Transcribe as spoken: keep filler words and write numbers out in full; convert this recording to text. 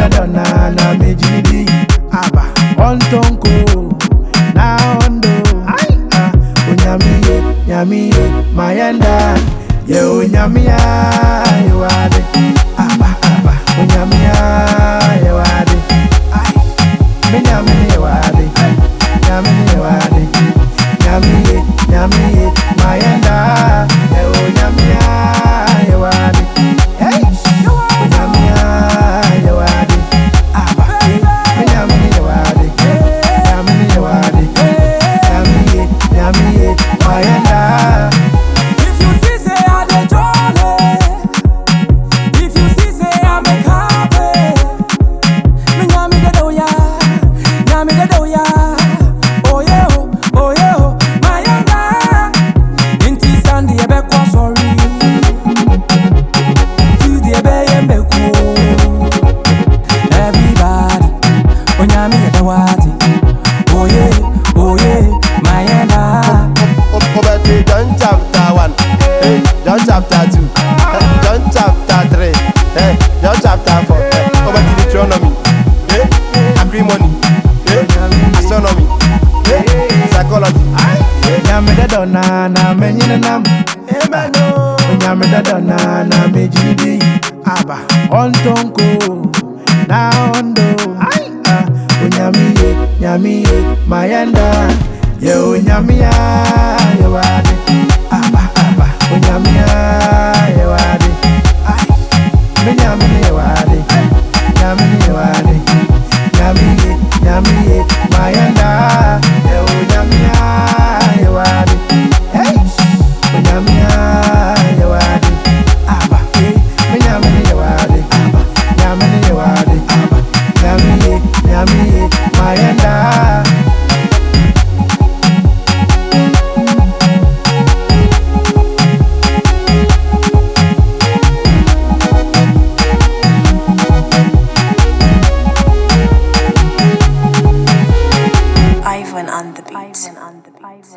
Nyamida dona na mejidi aba on tonko na ondo ai ah unyamiye nyamiye mayenda ye unyamiya ye wade aba aba unyamiya ye wade ai menyamiye ye wade nyamiye ye wade nyamiye nyamiye mayenda ye unyamiya ye wade hey unyamiya ye wade aba menyamiye ye wade nyamiye ye wade nyamiye nyamiye mayenda. John chapter two, John chapter three, eh, John chapter four, eh, over to Deuteronomy, eh, agrimony, eh, astronomy, eh, psychology. Nyamida dona na menyina nam, emano. Nyamida dona na mejidi aba on tonko na ondo. Ai ah, unyamiye nyamiye mayenda, ye unyamiya ye wade aba aba unyamiya ye wade ai menyamiye ye wade nyamiye ye wade nyamiye nyamiye mayenda ye unyamiya ye wade hey unyamiya